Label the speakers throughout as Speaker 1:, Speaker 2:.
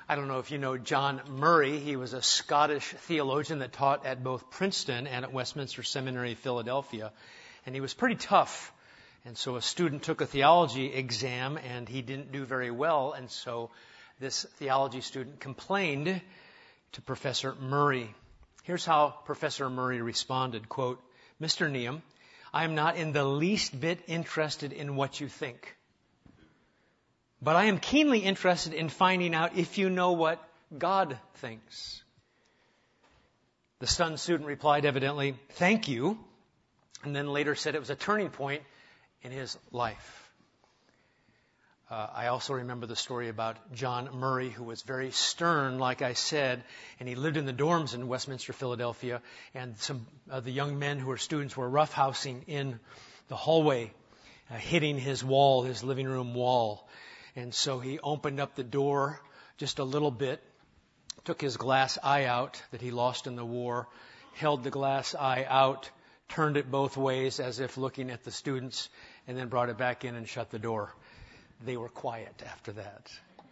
Speaker 1: I don't know if you know John Murray. He was a Scottish theologian that taught at both Princeton and at Westminster Seminary, Philadelphia. And he was pretty tough. And so a student took a theology exam and he didn't do very well. And so this theology student complained to Professor Murray. Here's how Professor Murray responded, quote, "Mr. Neum, I am not in the least bit interested in what you think. But I am keenly interested in finding out if you know what God thinks." The stunned student replied evidently, "Thank you," and then later said it was a turning point in his life. I also remember the story about John Murray, who was very stern, like I said, and he lived in the dorms in Westminster, Philadelphia, and some of the young men who were students were roughhousing in the hallway, hitting his wall, his living room wall. And so he opened up the door just a little bit, took his glass eye out that he lost in the war, held the glass eye out, turned it both ways as if looking at the students, and then brought it back in and shut the door. They were quiet after that.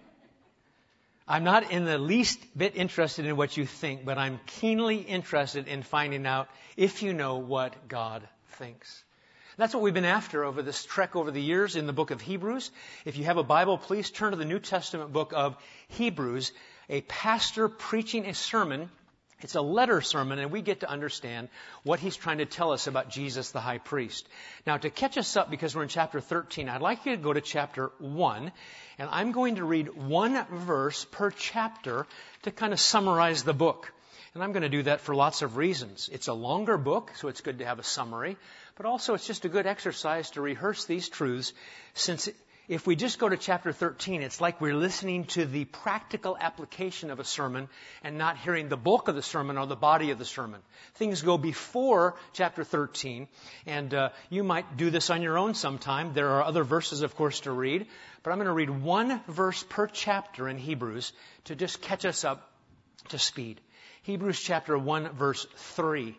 Speaker 1: I'm not in the least bit interested in what you think, but I'm keenly interested in finding out if you know what God thinks. That's what we've been after over this trek over the years in the book of Hebrews. If you have a Bible, please turn to the New Testament book of Hebrews, a pastor preaching a sermon. It's a letter sermon, and we get to understand what he's trying to tell us about Jesus, the high priest. Now, to catch us up, because we're in chapter 13, I'd like you to go to chapter 1, and I'm going to read one verse per chapter to kind of summarize the book. And I'm going to do that for lots of reasons. It's a longer book, so it's good to have a summary. But also, it's just a good exercise to rehearse these truths, since if we just go to chapter 13, it's like we're listening to the practical application of a sermon and not hearing the bulk of the sermon or the body of the sermon. Things go before chapter 13, and you might do this on your own sometime. There are other verses, of course, to read, but I'm going to read one verse per chapter in Hebrews to just catch us up to speed. Hebrews chapter 1, verse 3.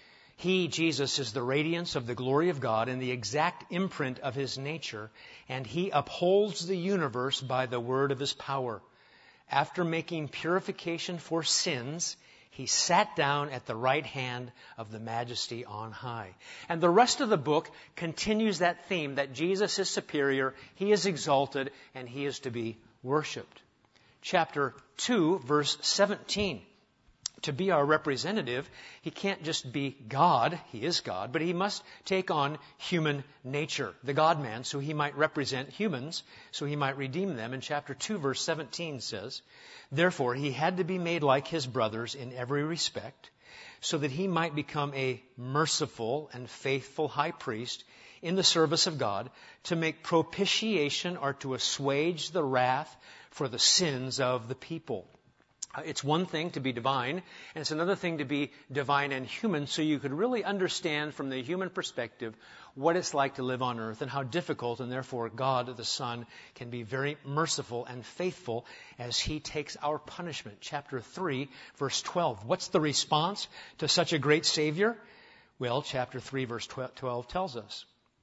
Speaker 1: He, Jesus, is the radiance of the glory of God and the exact imprint of His nature, and He upholds the universe by the word of His power. After making purification for sins, He sat down at the right hand of the Majesty on high. And the rest of the book continues that theme, that Jesus is superior, He is exalted, and He is to be worshipped. Chapter 2, verse 17. To be our representative, He can't just be God, He is God, but He must take on human nature, the God-man, so He might represent humans, so He might redeem them. And chapter 2, verse 17 says, "Therefore He had to be made like His brothers in every respect, so that He might become a merciful and faithful high priest in the service of God, to make propitiation or to assuage the wrath for the sins of the people." It's one thing to be divine, and it's another thing to be divine and human, so you could really understand from the human perspective what it's like to live on earth and how difficult, and therefore God the Son can be very merciful and faithful as He takes our punishment. Chapter 3, verse 12. What's the response to such a great Savior? Well, chapter 3, verse 12 tells us,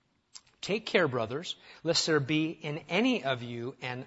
Speaker 1: "Take care, brothers, lest there be in any of you an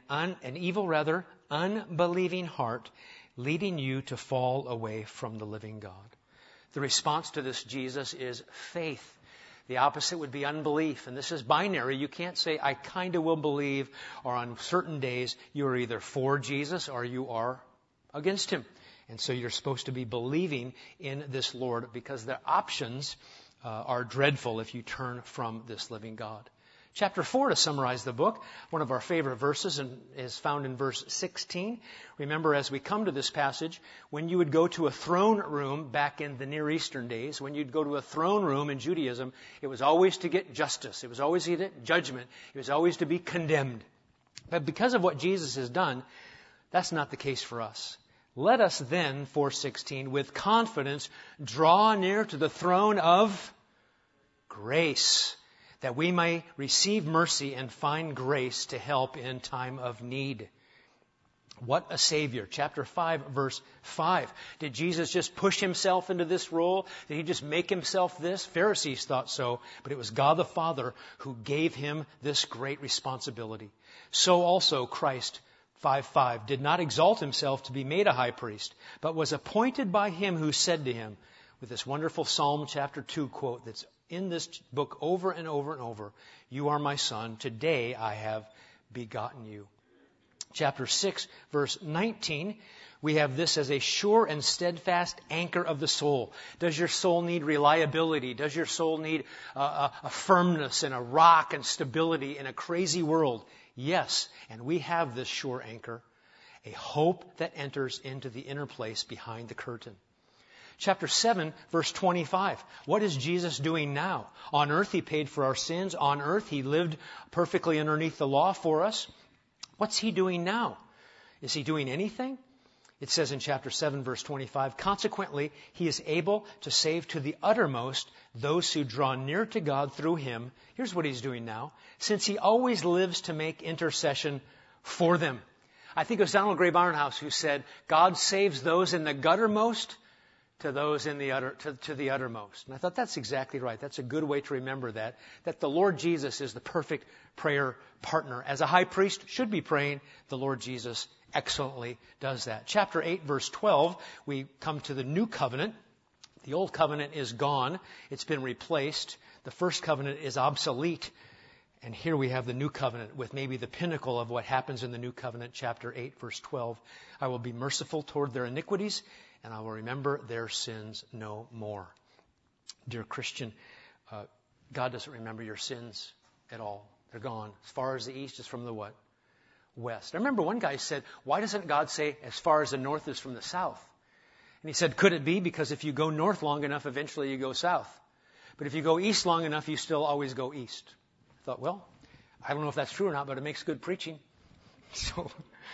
Speaker 1: unbelieving heart, leading you to fall away from the living God." The response to this Jesus is faith. The opposite would be unbelief. And this is binary. You can't say, I kind of will believe, or on certain days you are either for Jesus or you are against Him. And so you're supposed to be believing in this Lord, because the options are dreadful if you turn from this living God. Chapter 4, to summarize the book, one of our favorite verses is found in verse 16. Remember, as we come to this passage, when you would go to a throne room back in the Near Eastern days, when you'd go to a throne room in Judaism, it was always to get justice. It was always to get judgment. It was always to be condemned. But because of what Jesus has done, that's not the case for us. Let us then, 4:16, with confidence draw near to the throne of grace, that we may receive mercy and find grace to help in time of need. What a Savior. Chapter 5, verse 5. Did Jesus just push Himself into this role? Did He just make Himself this? Pharisees thought so, but it was God the Father who gave Him this great responsibility. So also Christ 5:5, did not exalt himself to be made a high priest, but was appointed by him who said to him, with this wonderful Psalm chapter 2 quote that's in this book over and over and over, "You are my son, today I have begotten you." Chapter 6, verse 19, we have this as a sure and steadfast anchor of the soul. Does your soul need reliability? Does your soul need a firmness and a rock and stability in a crazy world? Yes, and we have this sure anchor, a hope that enters into the inner place behind the curtain. Chapter 7, verse 25. What is Jesus doing now? On earth, He paid for our sins. On earth, He lived perfectly underneath the law for us. What's He doing now? Is He doing anything? It says in chapter 7, verse 25, consequently, He is able to save to the uttermost those who draw near to God through Him. Here's what He's doing now. Since He always lives to make intercession for them. I think it was Donald Gray Barnhouse who said, God saves those in the guttermost to those in the to the uttermost. And I thought that's exactly right. That's a good way to remember that the Lord Jesus is the perfect prayer partner. As a high priest should be praying, the Lord Jesus excellently does that. Chapter 8, verse 12, we come to the new covenant. The old covenant is gone. It's been replaced. The first covenant is obsolete. And here we have the new covenant with maybe the pinnacle of what happens in the new covenant, chapter 8, verse 12. I will be merciful toward their iniquities, and I will remember their sins no more. Dear Christian, God doesn't remember your sins at all. They're gone. As far as the east is from the what? West. I remember one guy said, why doesn't God say as far as the north is from the south? And he said, could it be because if you go north long enough, eventually you go south. But if you go east long enough, you still always go east. I thought, well, I don't know if that's true or not, but it makes good preaching. So,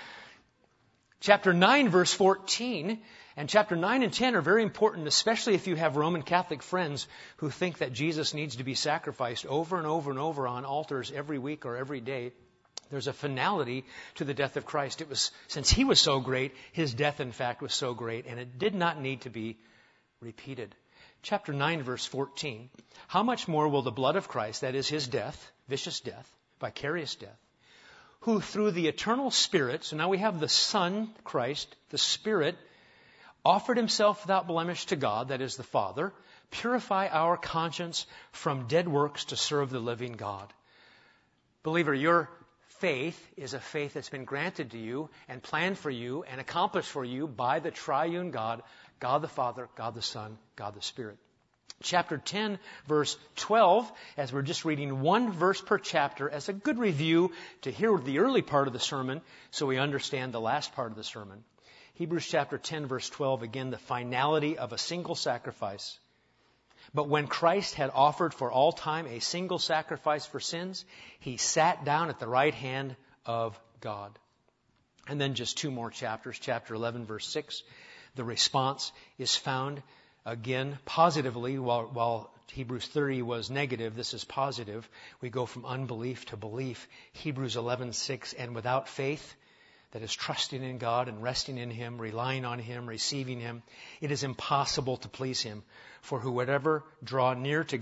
Speaker 1: chapter 9, verse 14, and chapter 9 and 10 are very important, especially if you have Roman Catholic friends who think that Jesus needs to be sacrificed over and over and over on altars every week or every day. There's a finality to the death of Christ. It was, since He was so great, His death, in fact, was so great, and it did not need to be repeated. Chapter 9, verse 14. How much more will the blood of Christ, that is His death, vicious death, vicarious death, who through the eternal Spirit, so now we have the Son, Christ, the Spirit, offered Himself without blemish to God, that is the Father, purify our conscience from dead works to serve the living God. Believer, your faith is a faith that's been granted to you and planned for you and accomplished for you by the triune God, God the Father, God the Son, God the Spirit. Chapter 10, verse 12, as we're just reading one verse per chapter as a good review to hear the early part of the sermon so we understand the last part of the sermon. Hebrews chapter 10, verse 12, again, the finality of a single sacrifice. But when Christ had offered for all time a single sacrifice for sins, He sat down at the right hand of God. And then just two more chapters. Chapter 11, verse 6. The response is found again positively. While Hebrews 30 was negative, this is positive. We go from unbelief to belief. Hebrews 11:6. And without faith, that is trusting in God and resting in Him, relying on Him, receiving Him, it is impossible to please Him. For whoever would draw near to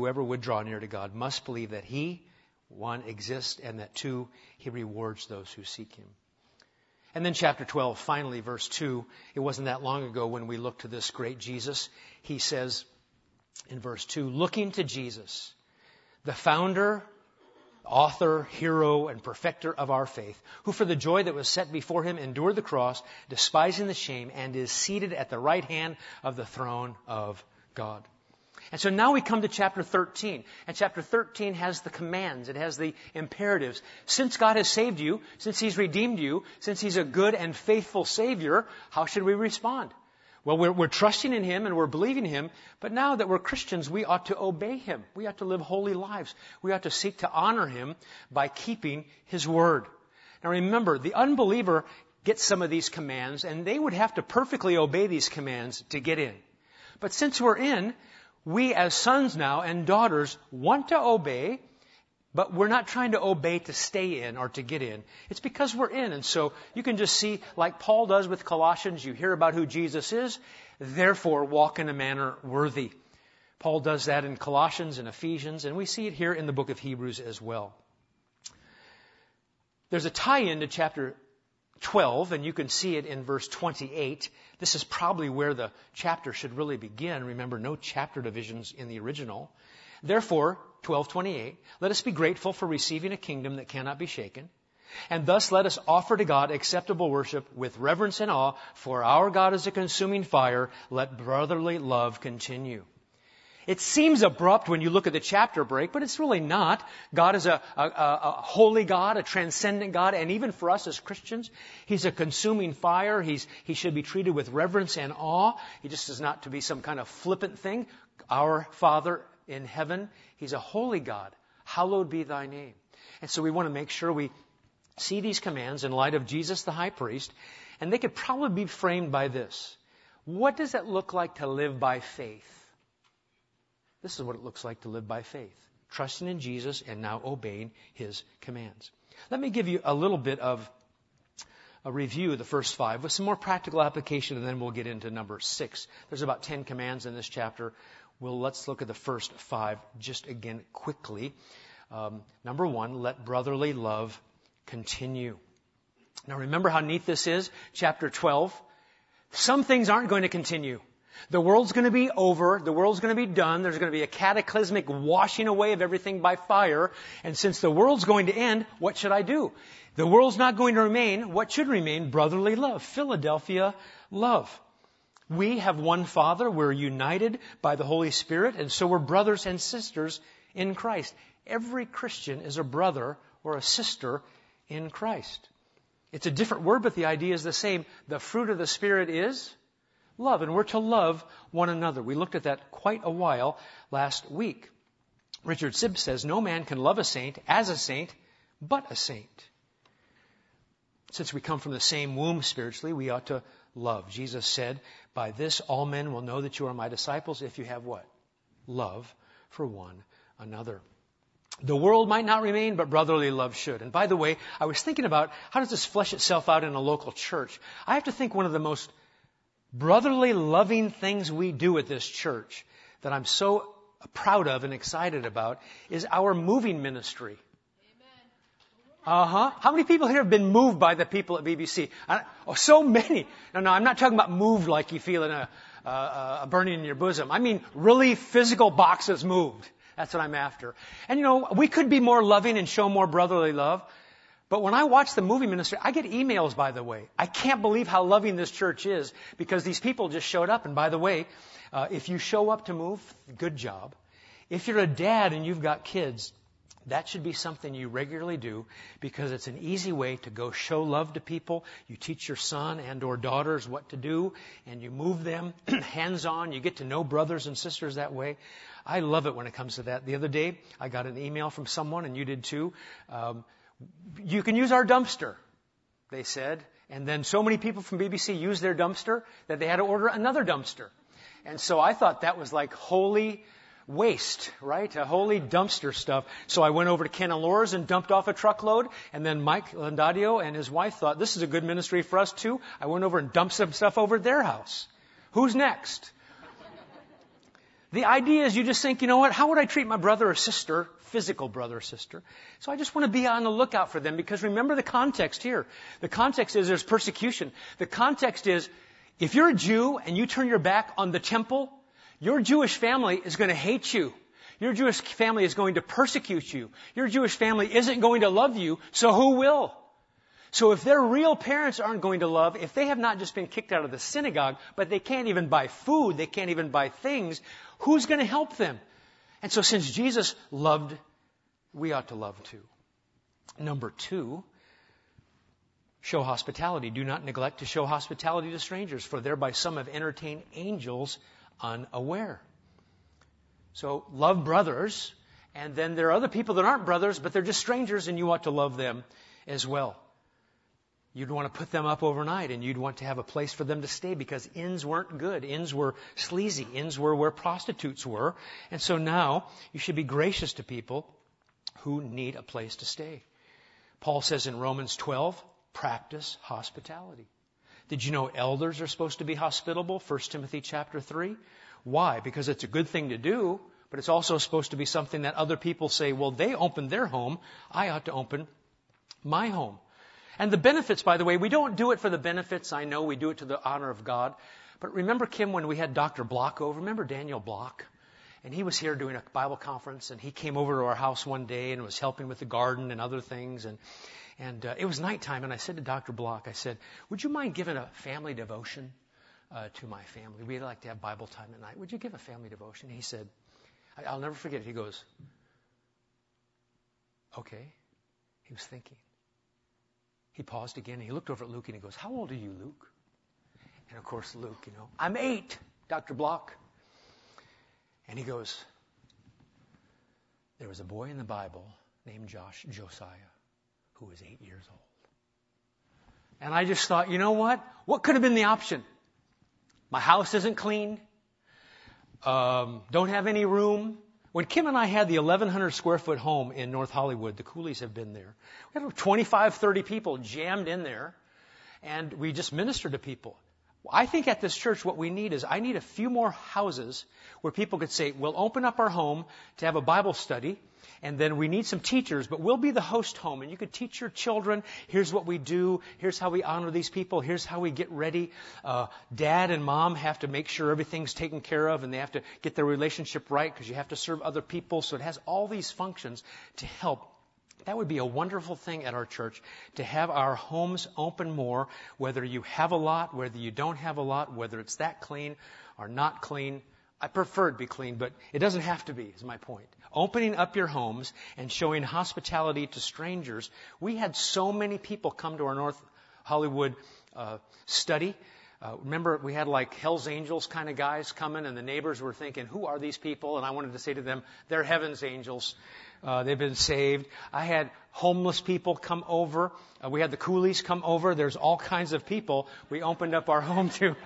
Speaker 1: God must believe that He, one, exists, and that two, He rewards those who seek Him. And then chapter 12, finally, verse 2, it wasn't that long ago when we looked to this great Jesus. He says in verse 2, looking to Jesus, the founder, author, hero, and perfecter of our faith, who for the joy that was set before Him endured the cross, despising the shame, and is seated at the right hand of the throne of God. And so now we come to chapter 13. And chapter 13 has the commands. It has the imperatives. Since God has saved you, since He's redeemed you, since He's a good and faithful Savior, how should we respond? Well, we're trusting in Him and we're believing Him. But now that we're Christians, we ought to obey Him. We ought to live holy lives. We ought to seek to honor Him by keeping His word. Now remember, the unbeliever gets some of these commands, and they would have to perfectly obey these commands to get in. But since we're in, we as sons now and daughters want to obey, but we're not trying to obey to stay in or to get in. It's because we're in. And so you can just see, like Paul does with Colossians, you hear about who Jesus is, therefore walk in a manner worthy. Paul does that in Colossians and Ephesians, and we see it here in the book of Hebrews as well. There's a tie-in to chapter 12, and you can see it in verse 28. This is probably where the chapter should really begin. Remember, no chapter divisions in the original. Therefore, 12:28, let us be grateful for receiving a kingdom that cannot be shaken. And thus let us offer to God acceptable worship with reverence and awe, for our God is a consuming fire. Let brotherly love continue. It seems abrupt when you look at the chapter break, but it's really not. God is a holy God, a transcendent God, and even for us as Christians, He's a consuming fire. He should be treated with reverence and awe. He just is not to be some kind of flippant thing. Our Father in heaven, He's a holy God. Hallowed be thy name. And so we want to make sure we see these commands in light of Jesus the high priest, and they could probably be framed by this. What does it look like to live by faith? This is what it looks like to live by faith. Trusting in Jesus and now obeying His commands. Let me give you a little bit of a review of the first 5 with some more practical application, and then we'll get into number 6. There's about 10 commands in this chapter. Let's look at the first 5 just again quickly. Number 1, let brotherly love continue. Now remember how neat this is? Chapter 12. Some things aren't going to continue. The world's going to be over. The world's going to be done. There's going to be a cataclysmic washing away of everything by fire. And since the world's going to end, what should I do? The world's not going to remain. What should remain? Brotherly love. Philadelphia love. We have one Father. We're united by the Holy Spirit. And so we're brothers and sisters in Christ. Every Christian is a brother or a sister in Christ. It's a different word, but the idea is the same. The fruit of the Spirit is love, and we're to love one another. We looked at that quite a while last week. Richard Sibbes says, no man can love a saint as a saint, but a saint. Since we come from the same womb spiritually, we ought to love. Jesus said, by this all men will know that you are my disciples if you have what? Love for one another. The world might not remain, but brotherly love should. And by the way, I was thinking about how does this flesh itself out in a local church? I have to think one of the most brotherly loving things we do at this church that I'm so proud of and excited about is our moving ministry. How many people here have been moved by the people at BBC? So many. No, I'm not talking about moved like you feel in a burning in your bosom. I mean really physical boxes moved. That's what I'm after. And we could be more loving and show more brotherly love. But when I watch the movie ministry, I get emails, by the way. I can't believe how loving this church is because these people just showed up. And by the way, if you show up to move, good job. If you're a dad and you've got kids, that should be something you regularly do because it's an easy way to go show love to people. You teach your son and or daughters what to do and you move them hands-on. You get to know brothers and sisters that way. I love it when it comes to that. The other day, I got an email from someone, and you did too. You can use our dumpster, they said. And then so many people from BBC used their dumpster that they had to order another dumpster. And so I thought that was like holy waste, right? A holy dumpster stuff. So I went over to Ken and Laura's and dumped off a truckload. And then Mike Landadio and his wife thought, this is a good ministry for us too. I went over and dumped some stuff over at their house. Who's next? The idea is you just think, you know what, how would I treat my brother or sister, physical brother or sister? So I just want to be on the lookout for them because remember the context here. The context is there's persecution. The context is if you're a Jew and you turn your back on the temple, your Jewish family is going to hate you. Your Jewish family is going to persecute you. Your Jewish family isn't going to love you, so who will? So if their real parents aren't going to love, if they have not just been kicked out of the synagogue, but they can't even buy food, they can't even buy things, who's going to help them? And so since Jesus loved, we ought to love too. Number 2, show hospitality. Do not neglect to show hospitality to strangers, for thereby some have entertained angels unaware. So love brothers, and then there are other people that aren't brothers, but they're just strangers, and you ought to love them as well. You'd want to put them up overnight, and you'd want to have a place for them to stay because inns weren't good. Inns were sleazy. Inns were where prostitutes were. And so now you should be gracious to people who need a place to stay. Paul says in Romans 12, practice hospitality. Did you know elders are supposed to be hospitable? 1 Timothy chapter 3. Why? Because it's a good thing to do, but it's also supposed to be something that other people say, well, they opened their home. I ought to open my home. And the benefits, by the way, we don't do it for the benefits. I know we do it to the honor of God. But remember, Kim, when we had Dr. Block over? Remember Daniel Block? And he was here doing a Bible conference, and he came over to our house one day and was helping with the garden and other things. And it was nighttime, and I said to Dr. Block, I said, would you mind giving a family devotion to my family? We'd like to have Bible time at night. Would you give a family devotion? He said, I'll never forget it. He goes, okay. He was thinking. He paused again, and he looked over at Luke, and he goes, how old are you, Luke? And of course, Luke, I'm 8, Dr. Block. And he goes, there was a boy in the Bible named Josiah, who was 8 years old. And I just thought, you know what? What could have been the option? My house isn't clean. Don't have any room. When Kim and I had the 1,100 square foot home in North Hollywood, the Coolies have been there. We had 25, 30 people jammed in there, and we just ministered to people. I think at this church what we need is I need a few more houses where people could say, we'll open up our home to have a Bible study, and then we need some teachers, but we'll be the host home, and you could teach your children, here's what we do, here's how we honor these people, here's how we get ready. Dad and mom have to make sure everything's taken care of, and they have to get their relationship right because you have to serve other people, so it has all these functions to help. That would be a wonderful thing at our church, to have our homes open more, whether you have a lot, whether you don't have a lot, whether it's that clean or not clean. I prefer it to be clean, but it doesn't have to be, is my point. Opening up your homes and showing hospitality to strangers. We had so many people come to our North Hollywood study. Remember, we had like Hell's Angels kind of guys coming, and the neighbors were thinking, who are these people? And I wanted to say to them, they're Heaven's angels. They've been saved. I had homeless people come over. We had the Coolies come over. There's all kinds of people we opened up our home to.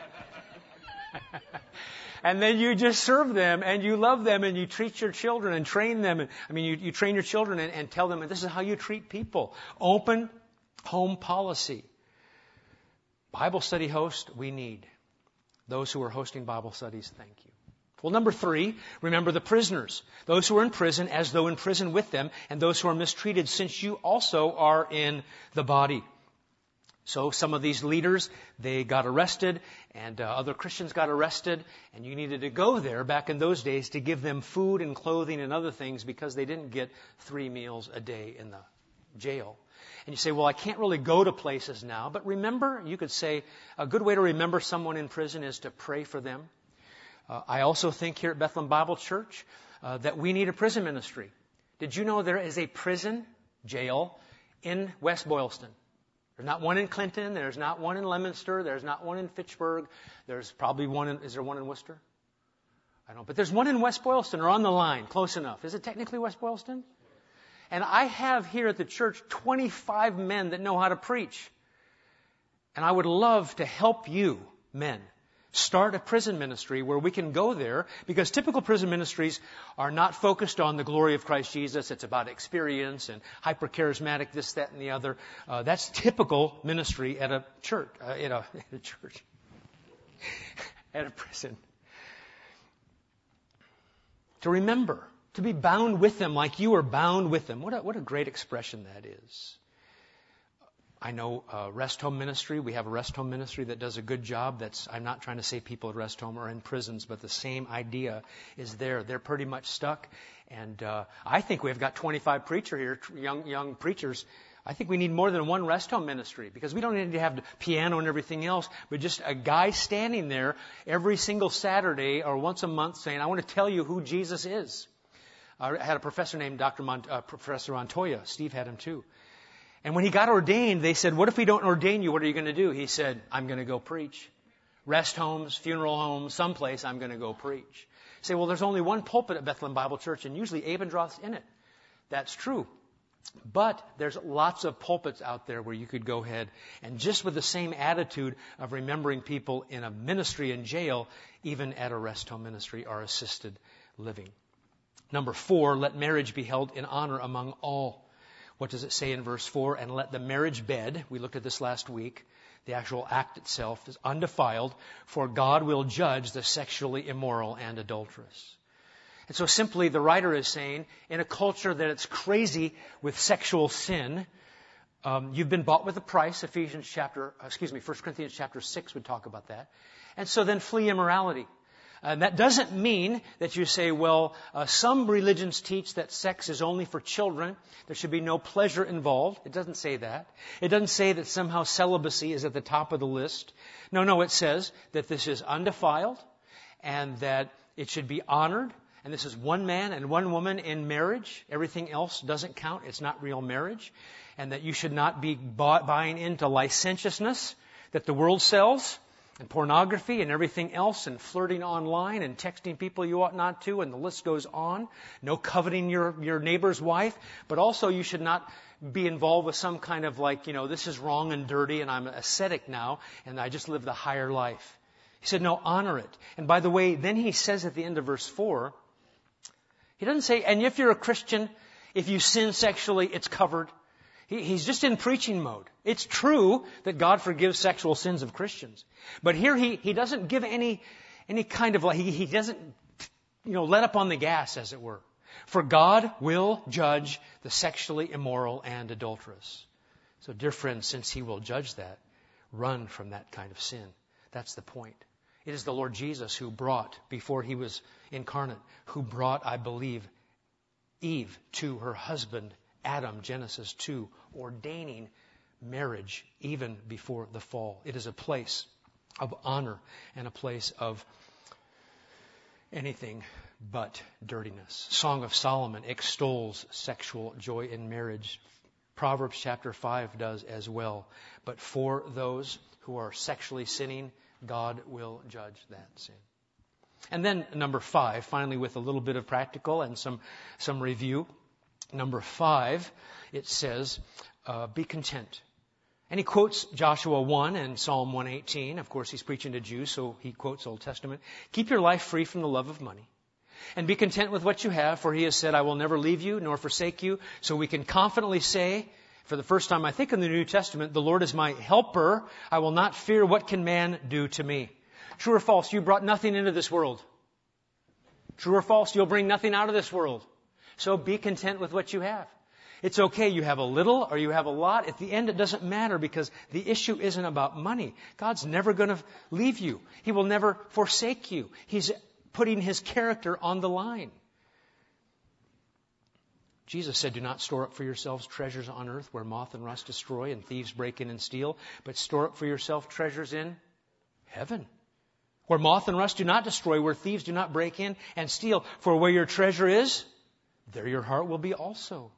Speaker 1: And then you just serve them, and you love them, and you treat your children and train them. You train your children and tell them, this is how you treat people. Open home policy. Bible study host, we need. Those who are hosting Bible studies, thank you. Well, number 3, remember the prisoners. Those who are in prison as though in prison with them, and those who are mistreated, since you also are in the body. So some of these leaders, they got arrested, and other Christians got arrested, and you needed to go there back in those days to give them food and clothing and other things because they didn't get 3 meals a day in the jail. And you say, well, I can't really go to places now. But remember, you could say, a good way to remember someone in prison is to pray for them. I also think here at Bethlehem Bible Church that we need a prison ministry. Did you know there is a prison jail in West Boylston? There's not one in Clinton. There's not one in Leominster. There's not one in Fitchburg. There's probably one is there one in Worcester? I don't know. But there's one in West Boylston or on the line, close enough. Is it technically West Boylston? And I have here at the church 25 men that know how to preach. And I would love to help you, men, start a prison ministry where we can go there, because typical prison ministries are not focused on the glory of Christ Jesus. It's about experience and hyper-charismatic, this, that, and the other. That's typical ministry at a church, at a prison. To remember, to be bound with them like you are bound with them. What a great expression that is. I know rest home ministry. We have a rest home ministry that does a good job. I'm not trying to say people at rest home are in prisons, but the same idea is there. They're pretty much stuck. And I think we've got 25 preachers here, young preachers. I think we need more than one rest home ministry, because we don't need to have the piano and everything else, but just a guy standing there every single Saturday or once a month saying, I want to tell you who Jesus is. I had a professor named Professor Montoya. Steve had him too. And when he got ordained, they said, what if we don't ordain you? What are you going to do? He said, I'm going to go preach. Rest homes, funeral homes, someplace, I'm going to go preach. You say, well, there's only one pulpit at Bethlehem Bible Church, and usually Abendroth's in it. That's true. But there's lots of pulpits out there where you could go ahead and just with the same attitude of remembering people in a ministry in jail, even at a rest home ministry or assisted living. Number 4, let marriage be held in honor among all. What does it say in verse 4? And let the marriage bed, we looked at this last week, the actual act itself is undefiled, for God will judge the sexually immoral and adulterous. And so simply the writer is saying, in a culture that it's crazy with sexual sin, You've been bought with a price. 1 Corinthians chapter 6 would talk about that. And so then flee immorality. And that doesn't mean that you say, well, some religions teach that sex is only for children. There should be no pleasure involved. It doesn't say that. It doesn't say that somehow celibacy is at the top of the list. No, it says that this is undefiled and that it should be honored. And this is one man and one woman in marriage. Everything else doesn't count. It's not real marriage. And that you should not be buying into licentiousness that the world sells, and pornography and everything else, and flirting online and texting people you ought not to, and the list goes on. No coveting your neighbor's wife. But also you should not be involved with some kind of this is wrong and dirty and I'm an ascetic now and I just live the higher life. He said, no, honor it. And by the way, then he says at the end of verse 4, he doesn't say, and if you're a Christian, if you sin sexually, it's covered. He's just in preaching mode. It's true that God forgives sexual sins of Christians. But here he doesn't give any kind of, he doesn't, let up on the gas, as it were. For God will judge the sexually immoral and adulterous. So dear friends, since he will judge that, run from that kind of sin. That's the point. It is the Lord Jesus who brought, before he was incarnate, who brought, I believe, Eve to her husband, Adam, Genesis 2, ordaining marriage even before the fall. It is a place of honor and a place of anything but dirtiness. Song of Solomon extols sexual joy in marriage. Proverbs chapter 5 does as well. But for those who are sexually sinning, God will judge that sin. And then number 5, finally with a little bit of practical and some review. Number 5, it says, be content. And he quotes Joshua 1 and Psalm 118. Of course, he's preaching to Jews, so he quotes Old Testament. Keep your life free from the love of money. And be content with what you have, for he has said, I will never leave you nor forsake you. So we can confidently say, for the first time, I think, in the New Testament, the Lord is my helper. I will not fear what can man do to me. True or false, you brought nothing into this world. True or false, you'll bring nothing out of this world. So be content with what you have. It's okay, you have a little or you have a lot. At the end, it doesn't matter because the issue isn't about money. God's never going to leave you. He will never forsake you. He's putting his character on the line. Jesus said, do not store up for yourselves treasures on earth where moth and rust destroy and thieves break in and steal, but store up for yourself treasures in heaven, where moth and rust do not destroy, where thieves do not break in and steal. For where your treasure is, there your heart will be also.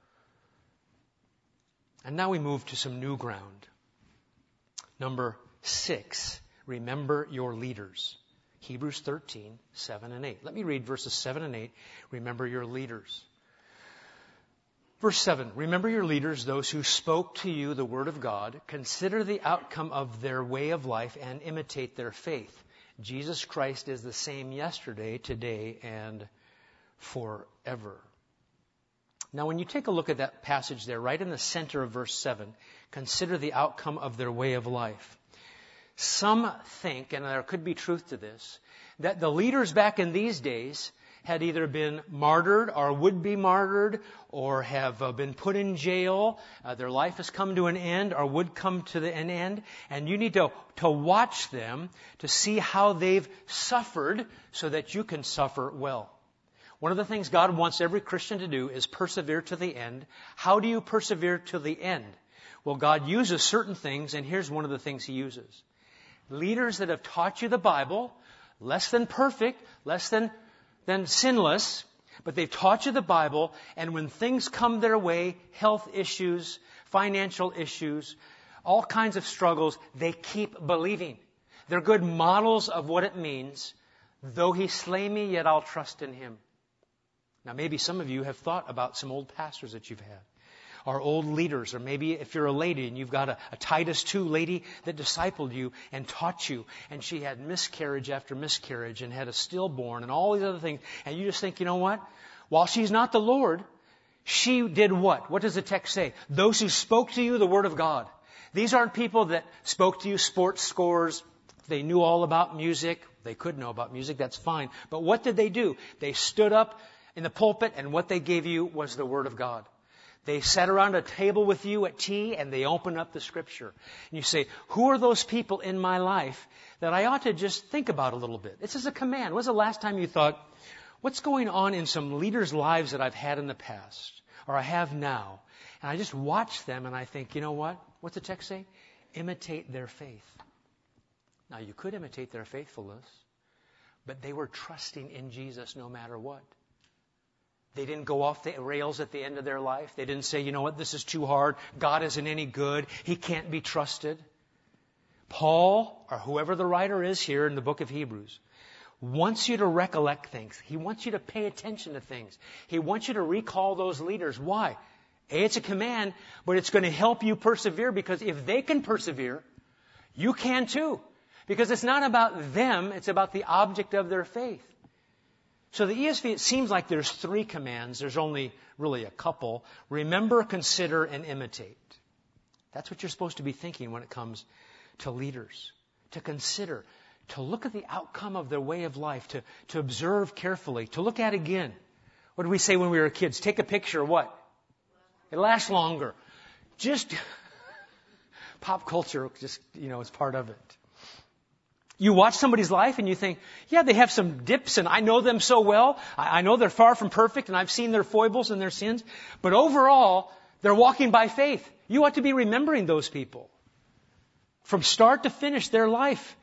Speaker 1: And now we move to some new ground. Number 6, remember your leaders. Hebrews 13, 7 and 8. Let me read verses 7 and 8. Remember your leaders. Verse 7, remember your leaders, those who spoke to you the word of God. Consider the outcome of their way of life and imitate their faith. Jesus Christ is the same yesterday, today, and forever. Now, when you take a look at that passage there, right in the center of verse 7, consider the outcome of their way of life. Some think, and there could be truth to this, that the leaders back in these days had either been martyred or would be martyred or have been put in jail. Their life has come to an end or would come to an end. And you need to watch them to see how they've suffered so that you can suffer well. One of the things God wants every Christian to do is persevere to the end. How do you persevere to the end? Well, God uses certain things, and here's one of the things He uses. Leaders that have taught you the Bible, less than perfect, less than sinless, but they've taught you the Bible, and when things come their way, health issues, financial issues, all kinds of struggles, they keep believing. They're good models of what it means. Though He slay me, yet I'll trust in Him. Now, maybe some of you have thought about some old pastors that you've had, or old leaders, or maybe if you're a lady and you've got a Titus 2 lady that discipled you and taught you, and she had miscarriage after miscarriage and had a stillborn and all these other things, and you just think, you know what? While she's not the Lord, she did what? What does the text say? Those who spoke to you the Word of God. These aren't people that spoke to you sports scores. They knew all about music. They could know about music. That's fine. But what did they do? They stood up in the pulpit, and what they gave you was the Word of God. They sat around a table with you at tea and they open up the Scripture. And you say, who are those people in my life that I ought to just think about a little bit? This is a command. When's the last time you thought, what's going on in some leaders' lives that I've had in the past or I have now? And I just watch them and I think, you know what? What's the text say? Imitate their faith. Now, you could imitate their faithfulness, but they were trusting in Jesus no matter what. They didn't go off the rails at the end of their life. They didn't say, you know what, this is too hard. God isn't any good. He can't be trusted. Paul, or whoever the writer is here in the book of Hebrews, wants you to recollect things. He wants you to pay attention to things. He wants you to recall those leaders. Why? A, it's a command, but it's going to help you persevere, because if they can persevere, you can too. Because it's not about them, it's about the object of their faith. So the ESV, it seems like there's 3 commands. There's only really a couple. Remember, consider, and imitate. That's what you're supposed to be thinking when it comes to leaders. To consider, to look at the outcome of their way of life, to observe carefully, to look at again. What did we say when we were kids? Take a picture, what? It lasts longer. Just pop culture, just, is part of it. You watch somebody's life and you think, yeah, they have some dips and I know them so well. I know they're far from perfect and I've seen their foibles and their sins. But overall, they're walking by faith. You ought to be remembering those people. From start to finish, their life.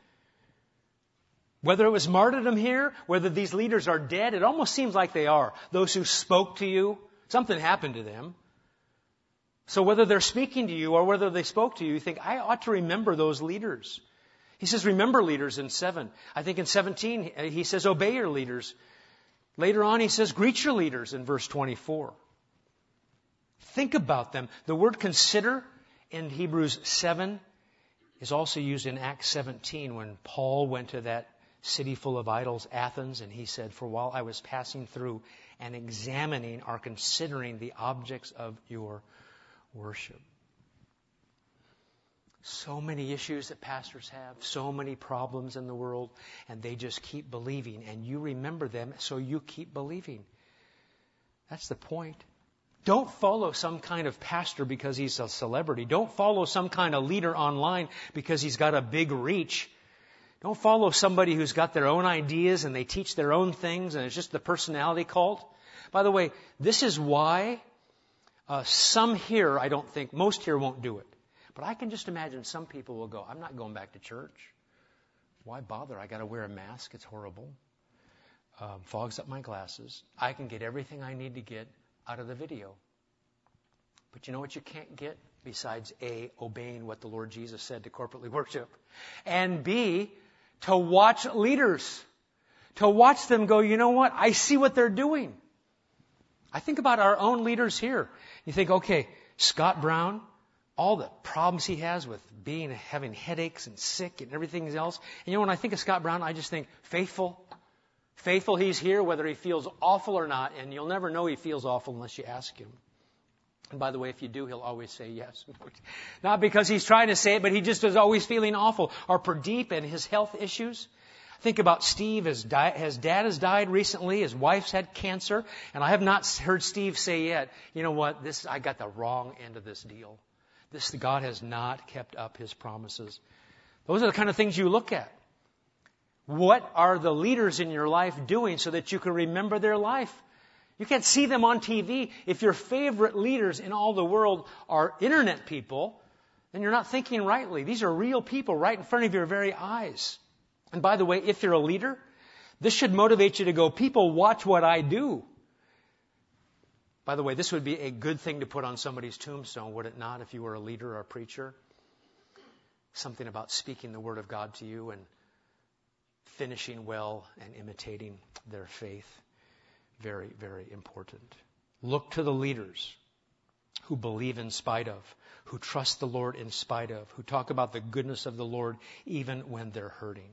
Speaker 1: Whether it was martyrdom here, whether these leaders are dead, it almost seems like they are. Those who spoke to you, something happened to them. So whether they're speaking to you or whether they spoke to you, you think, I ought to remember those leaders. He says, remember leaders in 7. I think in 17, he says, obey your leaders. Later on, he says, greet your leaders in verse 24. Think about them. The word consider in Hebrews 7 is also used in Acts 17 when Paul went to that city full of idols, Athens, and he said, for while I was passing through and examining or considering the objects of your worship. So many issues that pastors have, so many problems in the world, and they just keep believing. And you remember them, so you keep believing. That's the point. Don't follow some kind of pastor because he's a celebrity. Don't follow some kind of leader online because he's got a big reach. Don't follow somebody who's got their own ideas and they teach their own things and it's just the personality cult. By the way, this is why some here, I don't think, most here won't do it. But I can just imagine some people will go, I'm not going back to church. Why bother? I got to wear a mask. It's horrible. Fogs up my glasses. I can get everything I need to get out of the video. But you know what you can't get besides A, obeying what the Lord Jesus said to corporately worship, and B, to watch leaders. To watch them go, you know what? I see what they're doing. I think about our own leaders here. You think, okay, Scott Brown, all the problems he has with having headaches and sick and everything else. And when I think of Scott Brown, I just think faithful. Faithful, he's here whether he feels awful or not. And you'll never know he feels awful unless you ask him. And by the way, if you do, he'll always say yes. Not because he's trying to say it, but he just is always feeling awful. Or Pradeep and his health issues. Think about Steve. His dad has died recently. His wife's had cancer. And I have not heard Steve say yet, you know what, I got the wrong end of this deal. God has not kept up His promises. Those are the kind of things you look at. What are the leaders in your life doing so that you can remember their life? You can't see them on TV. If your favorite leaders in all the world are internet people, then you're not thinking rightly. These are real people right in front of your very eyes. And by the way, if you're a leader, this should motivate you to go, people watch what I do. By the way, this would be a good thing to put on somebody's tombstone, would it not, if you were a leader or a preacher? Something about speaking the Word of God to you and finishing well and imitating their faith. Very, very important. Look to the leaders who believe in spite of, who trust the Lord in spite of, who talk about the goodness of the Lord even when they're hurting.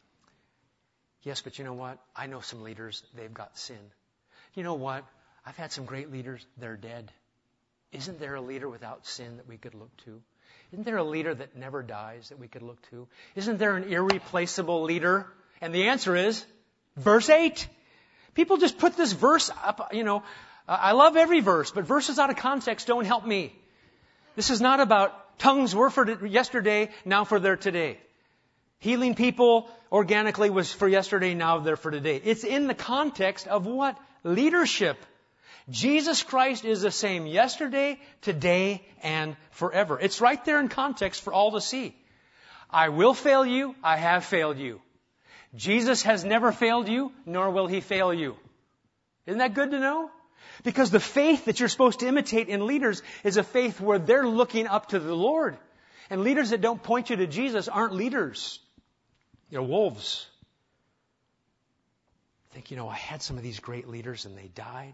Speaker 1: Yes, but you know what? I know some leaders, they've got sin. You know what? I've had some great leaders, they're dead. Isn't there a leader without sin that we could look to? Isn't there a leader that never dies that we could look to? Isn't there an irreplaceable leader? And the answer is verse 8. People just put this verse up, I love every verse, but verses out of context don't help me. This is not about tongues were for yesterday, now for their today. Healing people organically was for yesterday, now they're for today. It's in the context of what? Leadership. Jesus Christ is the same yesterday, today, and forever. It's right there in context for all to see. I will fail you. I have failed you. Jesus has never failed you, nor will He fail you. Isn't that good to know? Because the faith that you're supposed to imitate in leaders is a faith where they're looking up to the Lord. And leaders that don't point you to Jesus aren't leaders. They're wolves. I think, I had some of these great leaders and they died.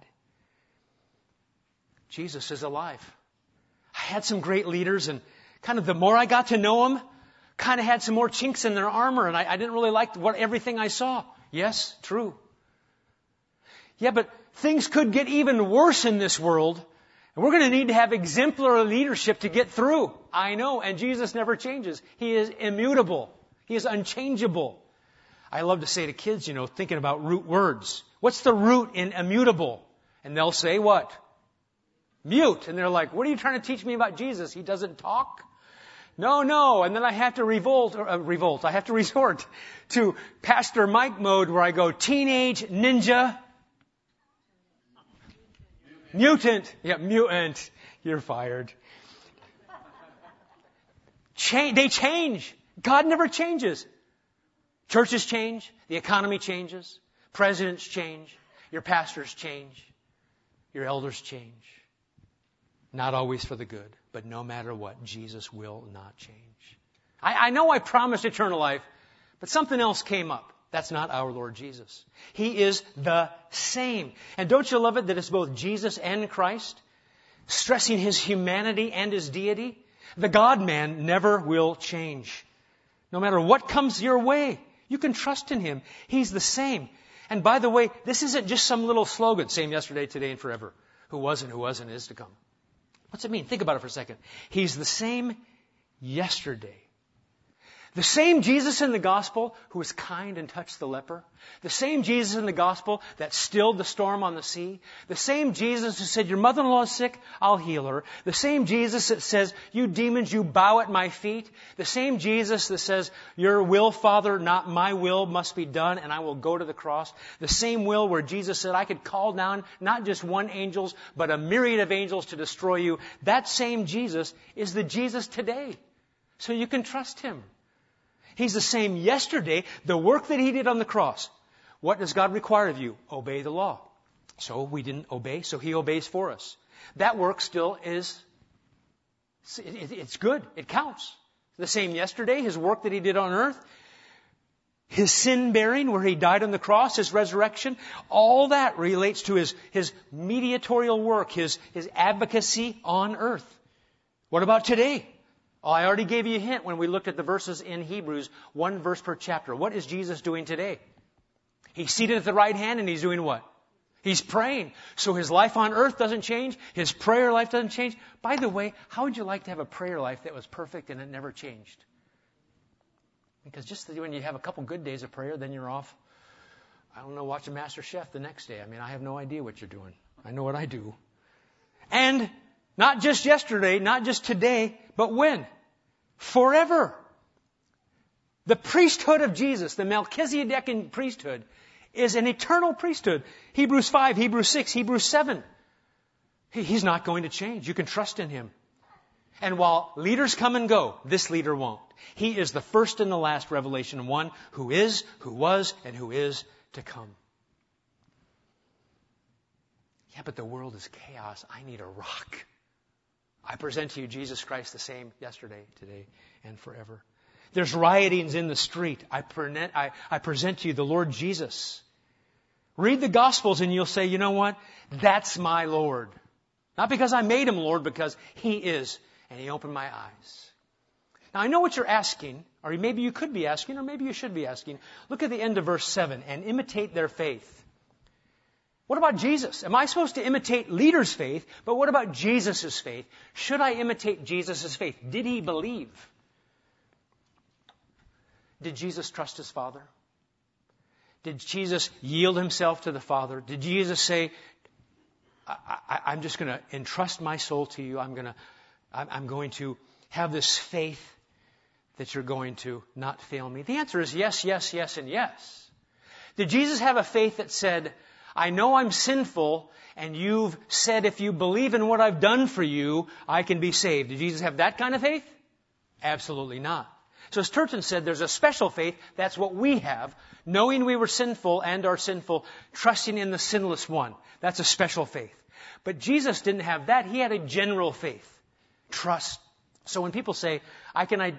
Speaker 1: Jesus is alive. I had some great leaders and kind of the more I got to know them, kind of had some more chinks in their armor and I didn't really like everything I saw. Yes, true. Yeah, but things could get even worse in this world. And we're going to need to have exemplary leadership to get through. I know, and Jesus never changes. He is immutable. He is unchangeable. I love to say to kids, thinking about root words. What's the root in immutable? And they'll say what? Mute. And they're like, what are you trying to teach me about Jesus? He doesn't talk? No. And then I have to I have to resort to Pastor Mike mode where I go, teenage ninja. Mutant. Yeah, mutant. You're fired. They change. God never changes. Churches change. The economy changes. Presidents change. Your pastors change. Your elders change. Not always for the good, but no matter what, Jesus will not change. I know I promised eternal life, but something else came up. That's not our Lord Jesus. He is the same. And don't you love it that it's both Jesus and Christ, stressing His humanity and His deity? The God-man never will change. No matter what comes your way, you can trust in Him. He's the same. And by the way, this isn't just some little slogan, same yesterday, today, and forever. Who was and is to come. What's it mean? Think about it for a second. He's the same yesterday. The same Jesus in the gospel who was kind and touched the leper. The same Jesus in the gospel that stilled the storm on the sea. The same Jesus who said, your mother-in-law is sick, I'll heal her. The same Jesus that says, you demons, you bow at my feet. The same Jesus that says, your will, Father, not my will, must be done, and I will go to the cross. The same will where Jesus said, I could call down not just one angel, but a myriad of angels to destroy you. That same Jesus is the Jesus today. So you can trust Him. He's the same yesterday, the work that He did on the cross. What does God require of you? Obey the law. So we didn't obey, so He obeys for us. That work still is, it's good. It counts. The same yesterday, His work that He did on earth, His sin bearing where He died on the cross, His resurrection, all that relates to His mediatorial work, His advocacy on earth. What about today? Oh, I already gave you a hint when we looked at the verses in Hebrews, one verse per chapter. What is Jesus doing today? He's seated at the right hand and He's doing what? He's praying. So His life on earth doesn't change. His prayer life doesn't change. By the way, how would you like to have a prayer life that was perfect and it never changed? Because just when you have a couple good days of prayer, then you're off, watching MasterChef the next day. I have no idea what you're doing. I know what I do. And not just yesterday, not just today, but when? Forever. The priesthood of Jesus, the Melchizedekan priesthood, is an eternal priesthood. Hebrews 5, Hebrews 6, Hebrews 7. He's not going to change. You can trust in Him. And while leaders come and go, this leader won't. He is the first and the last, Revelation 1, who is, who was, and who is to come. Yeah, but the world is chaos. I need a rock. I present to you Jesus Christ the same yesterday, today, and forever. There's riotings in the street. I present to you the Lord Jesus. Read the Gospels and you'll say, you know what? That's my Lord. Not because I made Him Lord, because He is. And He opened my eyes. Now I know what you're asking, or maybe you could be asking, or maybe you should be asking. Look at the end of verse 7, and imitate their faith. What about Jesus? Am I supposed to imitate leaders' faith? But what about Jesus' faith? Should I imitate Jesus' faith? Did He believe? Did Jesus trust His Father? Did Jesus yield Himself to the Father? Did Jesus say, I'm just going to entrust my soul to you. I'm going to have this faith that you're going to not fail me. The answer is yes, yes, yes, and yes. Did Jesus have a faith that said, I know I'm sinful, and you've said if you believe in what I've done for you, I can be saved? Did Jesus have that kind of faith? Absolutely not. So as Turton said, there's a special faith. That's what we have. Knowing we were sinful and are sinful, trusting in the sinless one. That's a special faith. But Jesus didn't have that. He had a general faith. Trust. So when people say, I can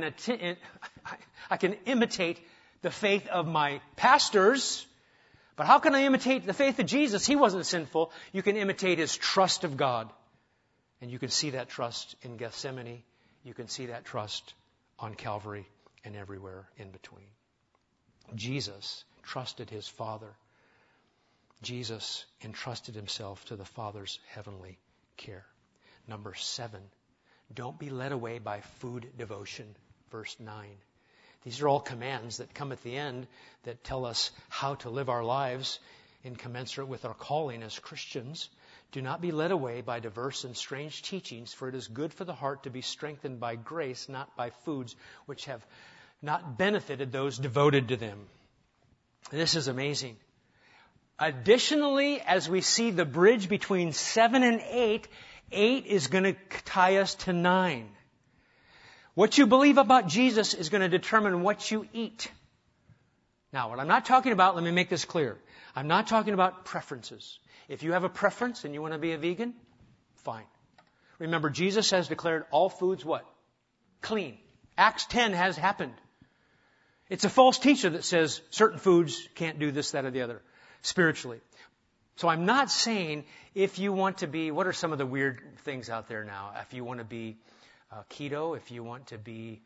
Speaker 1: imitate the faith of my pastors, but how can I imitate the faith of Jesus? He wasn't sinful. You can imitate His trust of God. And you can see that trust in Gethsemane. You can see that trust on Calvary and everywhere in between. Jesus trusted His Father. Jesus entrusted Himself to the Father's heavenly care. Number 7, don't be led away by food devotion. Verse 9. These are all commands that come at the end that tell us how to live our lives in commensurate with our calling as Christians. Do not be led away by diverse and strange teachings, for it is good for the heart to be strengthened by grace, not by foods which have not benefited those devoted to them. This is amazing. Additionally, as we see the bridge between 7 and 8, 8 is going to tie us to 9. What you believe about Jesus is going to determine what you eat. Now, what I'm not talking about, let me make this clear. I'm not talking about preferences. If you have a preference and you want to be a vegan, fine. Remember, Jesus has declared all foods what? Clean. Acts 10 has happened. It's a false teacher that says certain foods can't do this, that, or the other spiritually. So I'm not saying if you want to be, what are some of the weird things out there now? If you want to be keto, if you want to be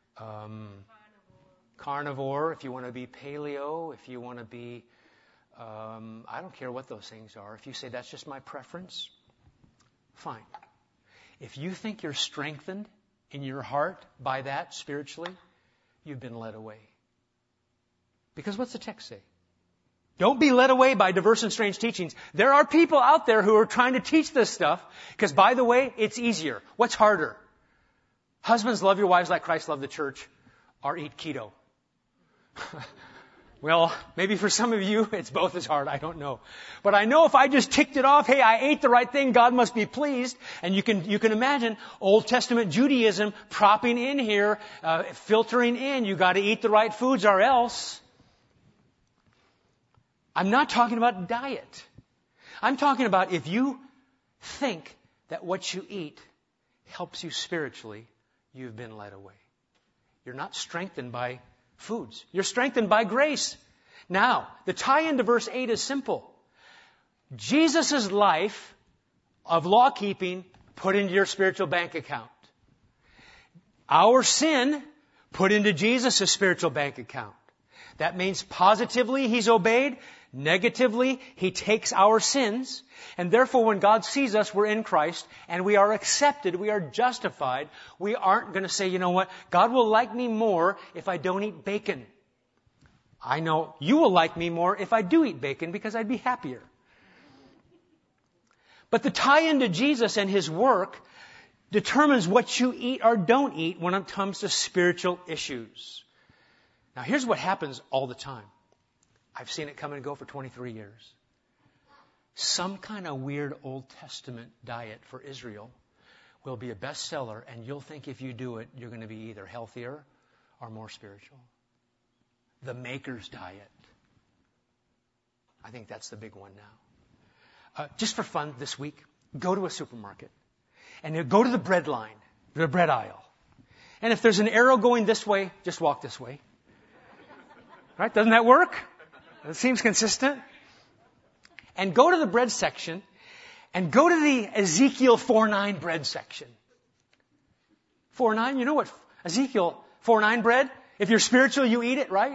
Speaker 1: carnivore, if you want to be paleo, if you want to be, I don't care what those things are. If you say that's just my preference, fine. If you think you're strengthened in your heart by that spiritually, you've been led away. Because what's the text say? Don't be led away by diverse and strange teachings. There are people out there who are trying to teach this stuff because, by the way, it's easier. What's harder? Husbands, love your wives like Christ loved the church, or eat keto. Well, maybe for some of you, it's both as hard. I don't know. But I know if I just ticked it off, hey, I ate the right thing, God must be pleased. And you can imagine Old Testament Judaism propping in here, filtering in. You got to eat the right foods or else. I'm not talking about diet. I'm talking about if you think that what you eat helps you spiritually, you've been led away. You're not strengthened by foods. You're strengthened by grace. Now, the tie-in to verse 8 is simple. Jesus' life of law-keeping put into your spiritual bank account. Our sin put into Jesus' spiritual bank account. That means positively He's obeyed. Negatively, He takes our sins. And therefore, when God sees us, we're in Christ and we are accepted, we are justified. We aren't going to say, you know what, God will like me more if I don't eat bacon. I know you will like me more if I do eat bacon because I'd be happier. But the tie-in to Jesus and His work determines what you eat or don't eat when it comes to spiritual issues. Now, here's what happens all the time. I've seen it come and go for 23 years. Some kind of weird Old Testament diet for Israel will be a bestseller, and you'll think if you do it, you're going to be either healthier or more spiritual. The Maker's diet. I think that's the big one now. Just for fun this week, go to a supermarket and go to the bread line, the bread aisle. And if there's an arrow going this way, just walk this way. Right? Doesn't that work? It seems consistent. And go to the bread section and go to the Ezekiel 4:9 bread section. 4:9, you know what Ezekiel 4:9 bread? If you're spiritual, you eat it, right?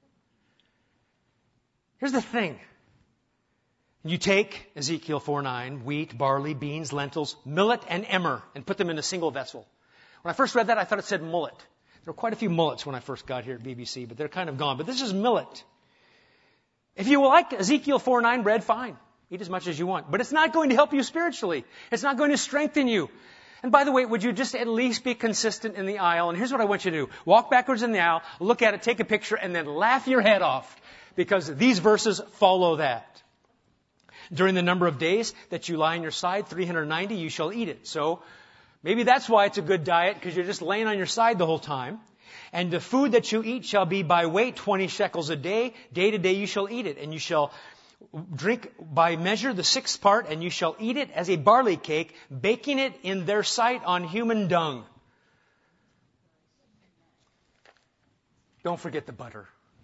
Speaker 1: Here's the thing. You take Ezekiel 4:9, wheat, barley, beans, lentils, millet, and emmer, and put them in a single vessel. When I first read that, I thought it said mullet. There were quite a few mullets when I first got here at BBC, but they're kind of gone. But this is millet. If you like Ezekiel 4:9 bread, fine. Eat as much as you want. But it's not going to help you spiritually. It's not going to strengthen you. And by the way, would you just at least be consistent in the aisle? And here's what I want you to do. Walk backwards in the aisle, look at it, take a picture, and then laugh your head off. Because these verses follow that. During the number of days that you lie on your side, 390, you shall eat it. So maybe that's why it's a good diet, because you're just laying on your side the whole time. And the food that you eat shall be by weight, 20 shekels a day. Day to day you shall eat it. And you shall drink by measure the sixth part, and you shall eat it as a barley cake, baking it in their sight on human dung. Don't forget the butter.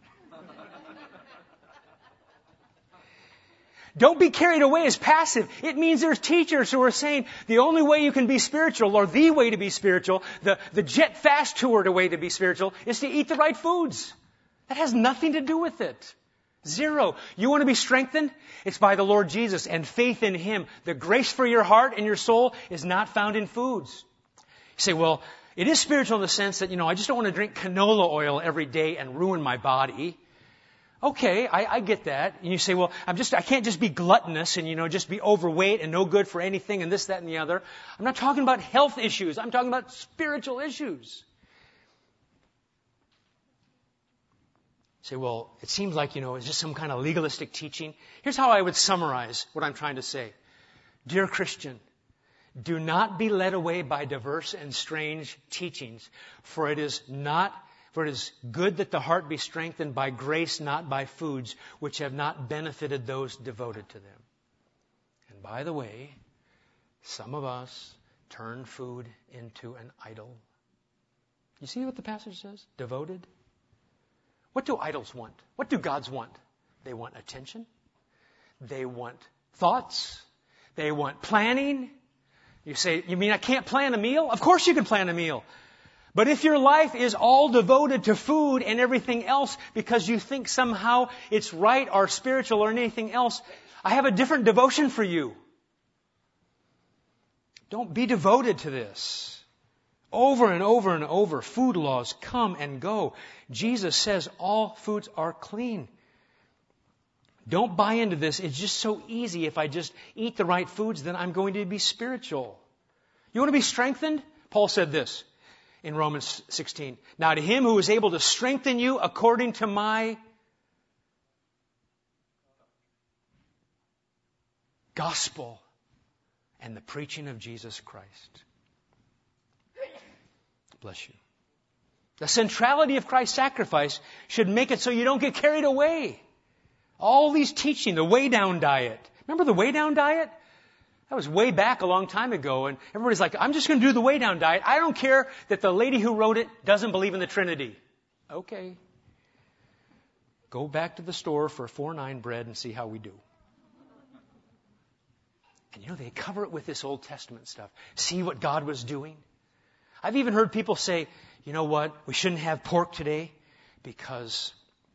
Speaker 1: Don't be carried away as passive. It means there's teachers who are saying the only way you can be spiritual, or the way to be spiritual, the jet fast tour to way to be spiritual, is to eat the right foods. That has nothing to do with it. Zero. You want to be strengthened? It's by the Lord Jesus and faith in Him. The grace for your heart and your soul is not found in foods. You say, well, it is spiritual in the sense that, I just don't want to drink canola oil every day and ruin my body. Okay, I get that. And you say, well, I can't just be gluttonous and, just be overweight and no good for anything and this, that, and the other. I'm not talking about health issues. I'm talking about spiritual issues. You say, well, it seems like, it's just some kind of legalistic teaching. Here's how I would summarize what I'm trying to say. Dear Christian, do not be led away by diverse and strange teachings, for it is good that the heart be strengthened by grace, not by foods, which have not benefited those devoted to them. And by the way, some of us turn food into an idol. You see what the passage says? Devoted. What do idols want? What do gods want? They want attention. They want thoughts. They want planning. You say, you mean I can't plan a meal? Of course you can plan a meal. But if your life is all devoted to food and everything else because you think somehow it's right or spiritual or anything else, I have a different devotion for you. Don't be devoted to this. Over and over and over, food laws come and go. Jesus says all foods are clean. Don't buy into this. It's just so easy. If I just eat the right foods, then I'm going to be spiritual. You want to be strengthened? Paul said this in Romans 16. Now to Him who is able to strengthen you according to my gospel and the preaching of Jesus Christ. Bless you. The centrality of Christ's sacrifice should make it so you don't get carried away. All these teaching, the way down diet. Remember the way down diet? That was way back a long time ago, and everybody's like, I'm just going to do the way down diet. I don't care that the lady who wrote it doesn't believe in the Trinity. Okay. Go back to the store for 4-9 bread and see how we do. And they cover it with this Old Testament stuff. See what God was doing? I've even heard people say, you know what, we shouldn't have pork today because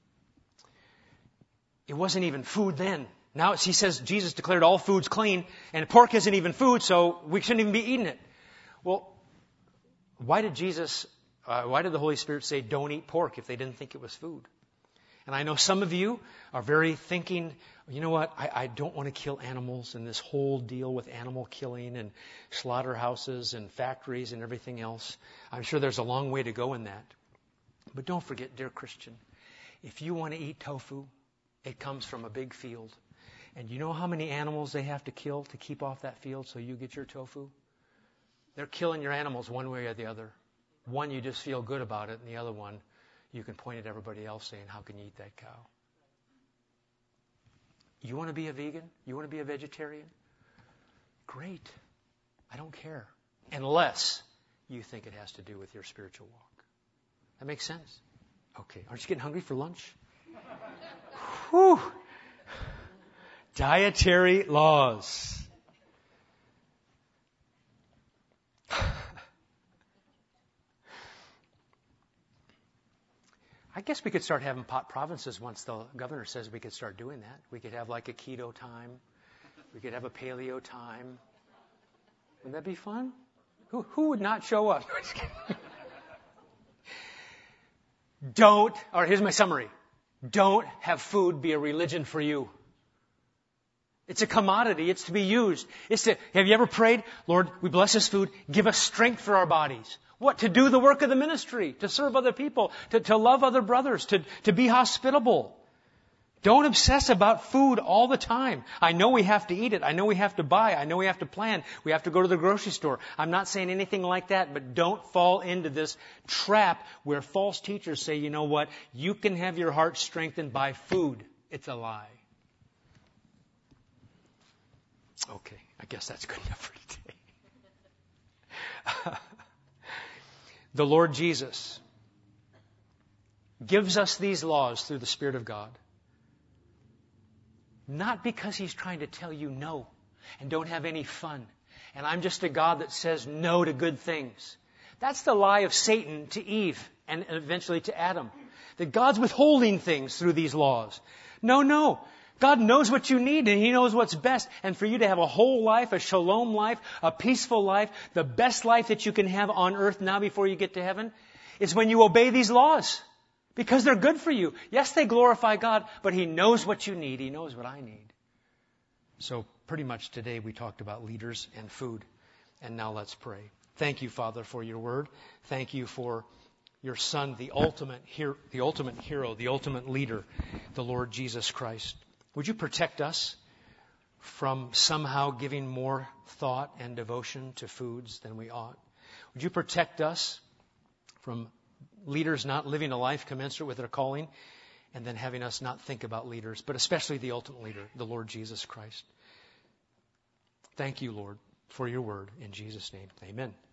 Speaker 1: it wasn't even food then. Now he says Jesus declared all foods clean, and pork isn't even food, so we shouldn't even be eating it. Well, why did the Holy Spirit say don't eat pork if they didn't think it was food? And I know some of you are very thinking, you know what, I don't want to kill animals, and this whole deal with animal killing and slaughterhouses and factories and everything else. I'm sure there's a long way to go in that. But don't forget, dear Christian, if you want to eat tofu, it comes from a big field. And you know how many animals they have to kill to keep off that field so you get your tofu? They're killing your animals one way or the other. One, you just feel good about it, and the other one, you can point at everybody else saying, how can you eat that cow? You want to be a vegan? You want to be a vegetarian? Great. I don't care. Unless you think it has to do with your spiritual walk. That makes sense? Okay. Aren't you getting hungry for lunch? Whew. Dietary laws. I guess we could start having pot provinces once the governor says we could start doing that. We could have like a keto time. We could have a paleo time. Wouldn't that be fun? Who would not show up? Here's my summary. Don't have food be a religion for you. It's a commodity. It's to be used. Have you ever prayed, Lord, we bless this food. Give us strength for our bodies. What? To do the work of the ministry, to serve other people, to love other brothers, to be hospitable. Don't obsess about food all the time. I know we have to eat it. I know we have to buy. I know we have to plan. We have to go to the grocery store. I'm not saying anything like that, but don't fall into this trap where false teachers say, you know what, you can have your heart strengthened by food. It's a lie. Okay, I guess that's good enough for today. The Lord Jesus gives us these laws through the Spirit of God. Not because He's trying to tell you no and don't have any fun. And I'm just a God that says no to good things. That's the lie of Satan to Eve and eventually to Adam. That God's withholding things through these laws. No. God knows what you need and He knows what's best. And for you to have a whole life, a shalom life, a peaceful life, the best life that you can have on earth now before you get to heaven, is when you obey these laws. Because they're good for you. Yes, they glorify God, but He knows what you need. He knows what I need. So pretty much today we talked about leaders and food. And now let's pray. Thank you, Father, for your word. Thank you for your Son, the ultimate hero, the ultimate leader, the Lord Jesus Christ. Would you protect us from somehow giving more thought and devotion to foods than we ought? Would you protect us from leaders not living a life commensurate with their calling, and then having us not think about leaders, but especially the ultimate leader, the Lord Jesus Christ. Thank you, Lord, for your word. In Jesus' name, amen.